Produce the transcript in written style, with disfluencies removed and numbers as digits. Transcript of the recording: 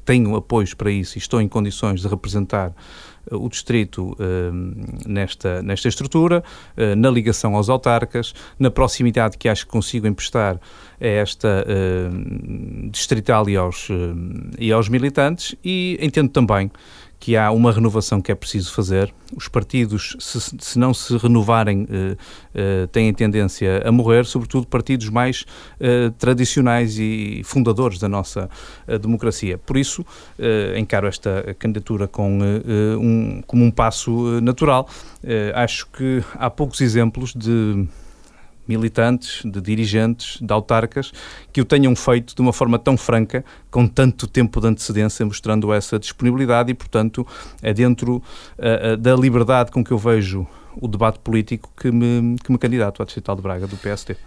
tenho apoios para isso e estou em condições de representar o distrito nesta estrutura, na ligação aos autarcas, na proximidade que acho que consigo emprestar a esta distrital e aos militantes, e entendo também que há uma renovação que é preciso fazer. Os partidos, se não se renovarem, têm tendência a morrer, sobretudo partidos mais tradicionais e fundadores da nossa democracia. Por isso, encaro esta candidatura como um passo natural. Acho que há poucos exemplos de militantes, de dirigentes, de autarcas, que o tenham feito de uma forma tão franca, com tanto tempo de antecedência, mostrando essa disponibilidade, e, portanto, é dentro da liberdade com que eu vejo o debate político que me candidato à Distrital de Braga, do PSD.